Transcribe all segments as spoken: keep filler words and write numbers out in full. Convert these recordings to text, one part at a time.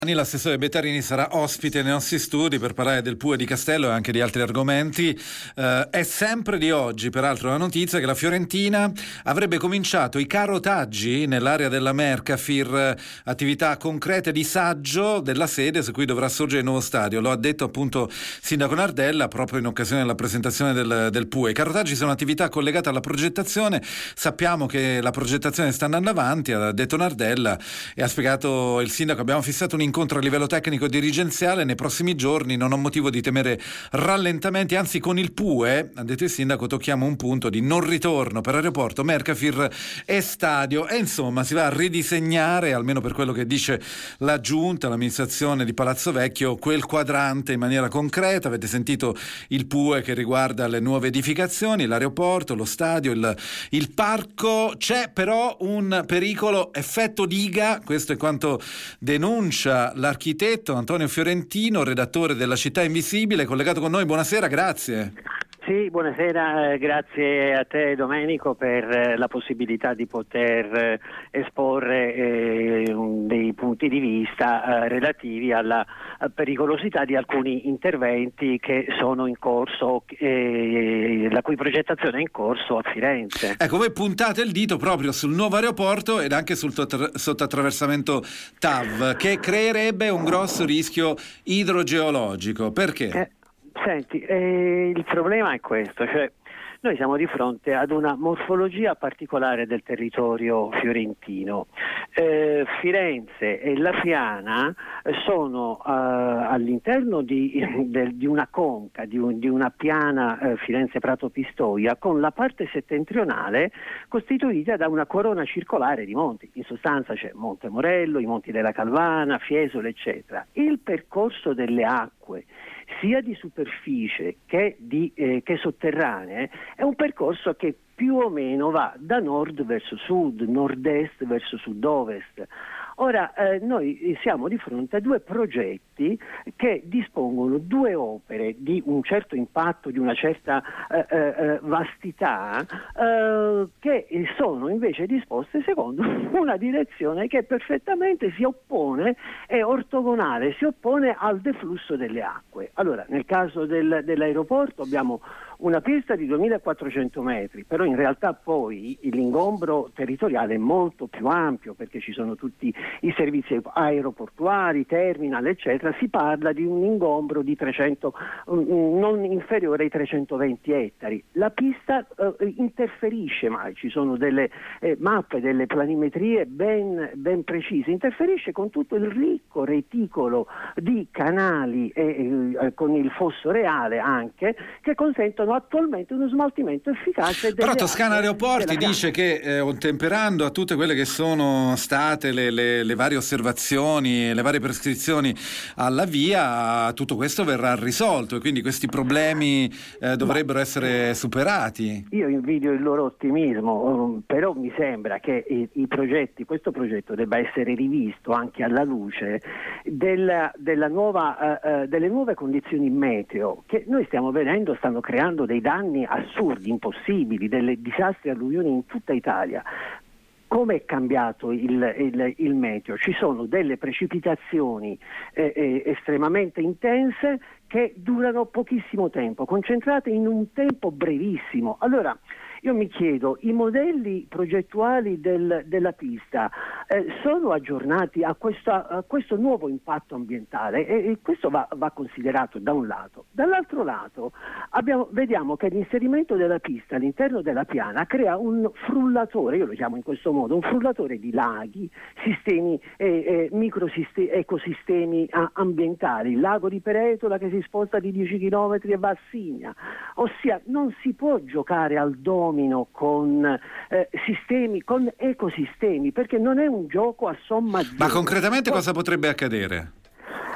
L'assessore Bettarini sarà ospite nei nostri studi per parlare del P U E di Castello e anche di altri argomenti. Eh, è sempre di oggi, peraltro, la notizia che la Fiorentina avrebbe cominciato i carotaggi nell'area della Mercafir, attività concrete di saggio della sede su cui dovrà sorgere il nuovo stadio. Lo ha detto appunto Sindaco Nardella proprio in occasione della presentazione del, del P U E. I carotaggi sono attività collegate alla progettazione. Sappiamo che la progettazione sta andando avanti, ha detto Nardella, e ha spiegato il Sindaco: abbiamo fissato un incontro a livello tecnico dirigenziale nei prossimi giorni, non ho motivo di temere rallentamenti, anzi con il P U E, ha detto il Sindaco, tocchiamo un punto di non ritorno per aeroporto, Mercafir e stadio, e insomma si va a ridisegnare, almeno per quello che dice la giunta, l'amministrazione di Palazzo Vecchio, quel quadrante in maniera concreta. Avete sentito il P U E che riguarda le nuove edificazioni, l'aeroporto, lo stadio, il, il parco. C'è però un pericolo effetto diga, questo è quanto denuncia l'architetto Antonio Fiorentino, redattore della Città Invisibile, collegato con noi. Buonasera, grazie. Sì, buonasera, grazie a te Domenico per la possibilità di poter esporre eh, dei punti di vista eh, relativi alla pericolosità di alcuni interventi che sono in corso, eh, la cui progettazione è in corso a Firenze. Ecco, voi puntate il dito proprio sul nuovo aeroporto ed anche sul sottoattraversamento T A V, che creerebbe un grosso rischio idrogeologico. Perché? Eh, Senti, eh, il problema è questo, cioè noi siamo di fronte ad una morfologia particolare del territorio fiorentino. Eh, Firenze e la Fiana sono eh, all'interno di, del, di una conca, di, un, di una piana eh, Firenze-Prato-Pistoia, con la parte settentrionale costituita da una corona circolare di monti. In sostanza c'è Monte Morello, i Monti della Calvana, Fiesole, eccetera. Il percorso delle acque, sia di superficie che, di, eh, che sotterranee, è un percorso che più o meno va da nord verso sud, nord-est verso sud-ovest. Ora, eh, noi siamo di fronte a due progetti che dispongono due opere di un certo impatto, di una certa eh, eh, vastità, eh, che sono invece disposte secondo una direzione che perfettamente si oppone, è ortogonale, si oppone al deflusso delle acque. Allora, nel caso del, dell'aeroporto abbiamo una pista di duemilaquattrocento metri, però in realtà poi l'ingombro territoriale è molto più ampio, perché ci sono tutti i servizi aeroportuari, terminal, eccetera. Si parla di un ingombro di trecento, non inferiore ai trecentoventi ettari. La pista eh, interferisce, ma ci sono delle eh, mappe, delle planimetrie ben, ben precise, interferisce con tutto il ricco reticolo di canali e eh, con il fosso reale anche, che consentono attualmente uno smaltimento efficace. Però Toscana Aeroporti dice che eh, ottemperando a tutte quelle che sono state le, le, le varie osservazioni, le varie prescrizioni alla via, tutto questo verrà risolto e quindi questi problemi eh, dovrebbero Ma, essere superati. Io invidio il loro ottimismo, però mi sembra che i, i progetti, questo progetto debba essere rivisto anche alla luce della, della nuova, uh, uh, delle nuove condizioni meteo che noi stiamo vedendo, stanno creando dei danni assurdi, impossibili, delle disastri alluvioni in tutta Italia. Come è cambiato il, il, il meteo? Ci sono delle precipitazioni eh, eh, estremamente intense che durano pochissimo tempo, concentrate in un tempo brevissimo. Allora, io mi chiedo, i modelli progettuali del, della pista eh, sono aggiornati a, questa, a questo nuovo impatto ambientale e, e questo va, va considerato da un lato. Dall'altro lato abbiamo, vediamo che l'inserimento della pista all'interno della piana crea un frullatore, io lo chiamo in questo modo, un frullatore di laghi, sistemi, eh, eh, microsistemi, ecosistemi a, ambientali, il lago di Peretola che si sposta di dieci chilometri e va a Signa, ossia non si può giocare al dono con eh, sistemi, con ecosistemi, perché non è un gioco a somma zero. Ma concretamente cosa potrebbe accadere?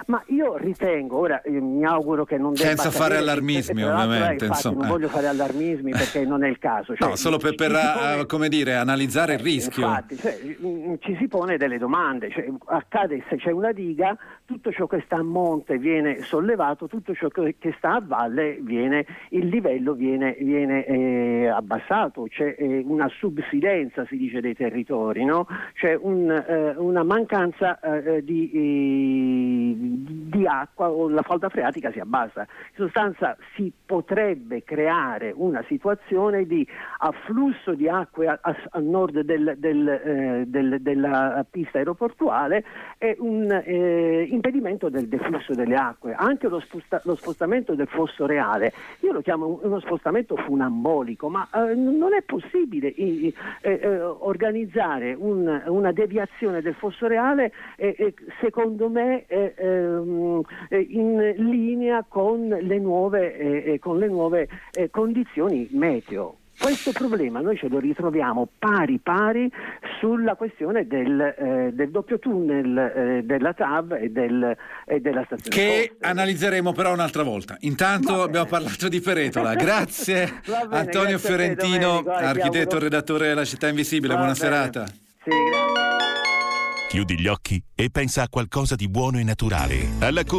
Ma io ritengo, ora eh, mi auguro che non debba senza fare cadere, allarmismi, eh, ovviamente, eh, infatti, insomma. non voglio fare allarmismi perché non è il caso. Cioè, No, solo per, per ci si pone- uh, come dire, analizzare il eh, rischio. Infatti, cioè, mh, ci si pone delle domande, cioè, accade se c'è una diga, tutto ciò che sta a monte viene sollevato, tutto ciò che, che sta a valle viene, il livello viene, viene eh, abbassato, c'è eh, una subsidenza, si dice, dei territori, no? C'è un, eh, una mancanza eh, di, eh, di acqua, o la falda freatica si abbassa. In sostanza si potrebbe creare una situazione di afflusso di acque a, a, a nord del, del, eh, del, della pista aeroportuale e un eh, impedimento del deflusso delle acque. Anche lo, sposta, lo spostamento del fosso reale, io lo chiamo uno spostamento funambolico, ma eh, non è possibile eh, eh, organizzare un, una deviazione del fosso reale eh, eh, secondo me eh, ehm, in linea con le nuove, eh, con le nuove eh, condizioni meteo. Questo problema noi ce lo ritroviamo pari pari sulla questione del, eh, del doppio tunnel eh, della T A V e, del, e della stazione che Poste. Analizzeremo però un'altra volta. Intanto abbiamo parlato di Peretola. Grazie bene, Antonio grazie Fiorentino, te, architetto e redattore della Città Invisibile. Va Buona bene. serata. Sì, grazie. Chiudi gli occhi e pensa a qualcosa di buono e naturale. Alla